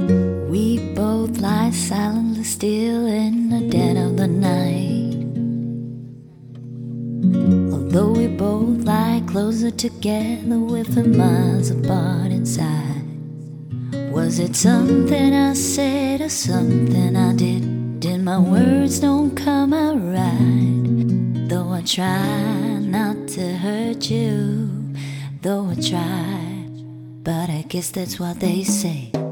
We both lie silently still in the dead of the night. Although we both lie closer together, we're for miles apart inside. Was it something I said or something I did? Did my words don't come out right? Though I try not to hurt you, though I try, but I guess that's what they say.